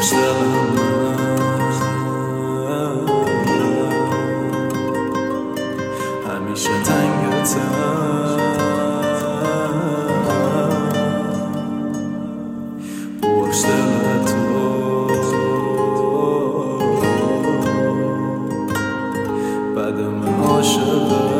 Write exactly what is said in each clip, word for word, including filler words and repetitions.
ببخش دلم همیشه تنگتم ببخش دل تو بدم عاشقم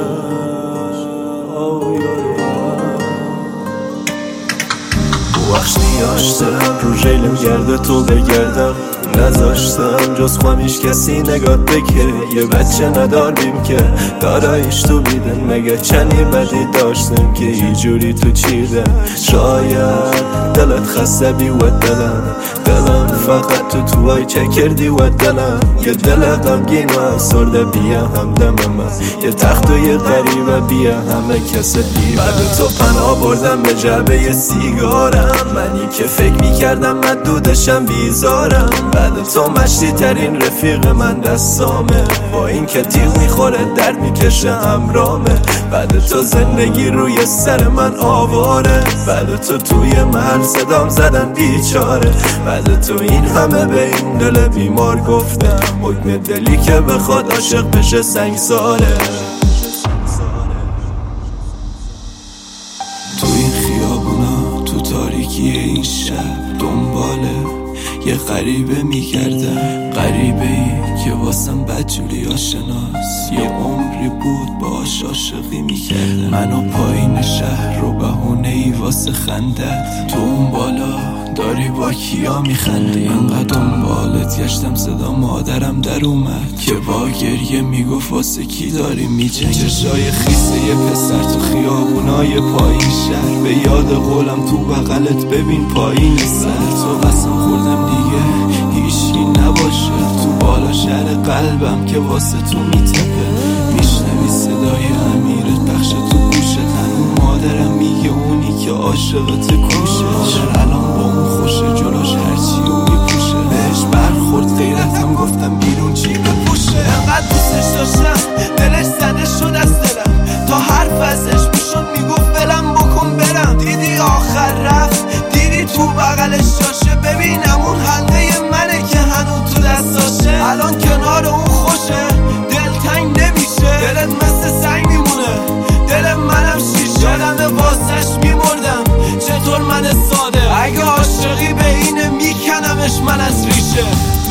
ببخش نیاشتم رو ریلم گرده تو بگردم نذاشتم جز خواهم هیچ کسی نگات بکره یه بچه نداریم که دارایش تو بیدن مگه چنی بدی داشتم که ایجوری تو چیدم شاید دلت خسته بی و دلم دلم فقط تو توهای چه کردی و دلم یه دل غمگین و افسرده بیا همدم من یه تخت و یه غریبه بیا همه کس دیگه بعد تو پناه بردم به جعبه سیگارم منی که فکر میکردم من دودشم بیزارم بعد تو مشتی ترین رفیق من دستامه با این که تیغ میخوره درد میکشه همرامه بعد تو زندگی روی سر من آواره بعد تو توی محل صدام زدن بیچاره بعد تو این همه به این دل بیمار گفته حکم دلی که بخواد عاشق بشه سنگساره تو این خیابونا تو تاریکی این شب دنباله یه غریبه میکردم غریبه ای که واسم بدجوری آشناس یه عمری بود باش عاشقی میکردم منو پایین شهر رو بهونه ای واسه خندت تو اون بالا داری با کیا میخندی انقدر دنبالت گشتم صدا مادرم در اومد که با گریه میگفت واسه کی داری میجنگی چشای خیسه یه پسر تو خیابونای پایین شهر به یاد قولم تو بغلت ببین پایین سر تو قسم خوردم دیگه هیچی نباشه تو بالا شهر قلبم که واسه تو میتپه میشنوی صدای امیرت پخش تو گوشت همون مادرم میگه اونی که عاشقت کوشه چرا الان با اون خوشه جلوش هرچی و میپوشه بهش برخورد غیرتم گفتم بیرون چی بپوشه انقدر دوستش داشتم دلش زده شد از دلم تا حرف ازش میشد میگفت بلم بکن برم دیدی آخر رفت دیدی تو بغلش جاشه ببینم اون حلقه منه که هنوز تو دستاشه الان کنار اون خوشه دلتنگ نمیشه دلت مثل سنگ میمونه دل منم شیشه یادم واسش میمردم چطور من ساده اگه عاشقی به اینه میکنمش من از ریشه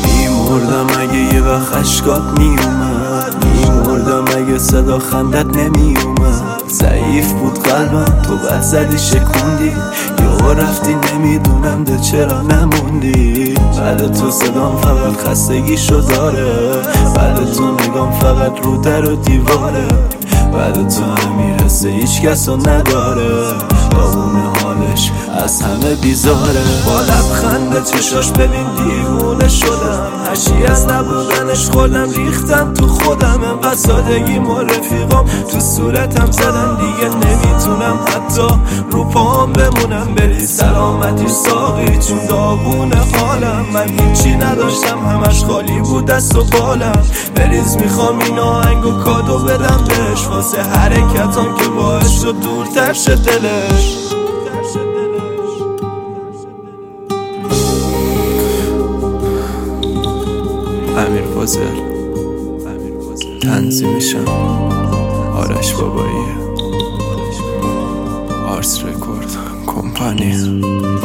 میمردم اگه یه وقت اشکات میومد میمردم اگه صدا خندت نمیومد ضعیف بود قلبم تو بد زدی شکوندی یا رفتی نمیدونم ده چرا نموندی بعد تو صدام فقط خستگی شو داره بعد تو نگام فقط رو در و دیواره بعد تو نمیرسه هیچ کس رو نداره بابونه حالش از همه بیزاره با لبخنده چشاش ببین دیوونه شدم هرچی از نبودنش خودم ریختم تو خودم انقدر سادگی ما رفیقام تو صورتم زدن دیگه نمیتونم حتی رو پام بمونم بری سلامتی ساقی چون داغونه حالم من هیچی نداشتم همش خالی بود دست و بالم بریز میخوام این آهنگ و کادو بدم بهش واسه حرکتام که باعث شد دورتر شه دلش امیر فاضل تنظیمشم آرش بابایی آرس رکورد کمپانی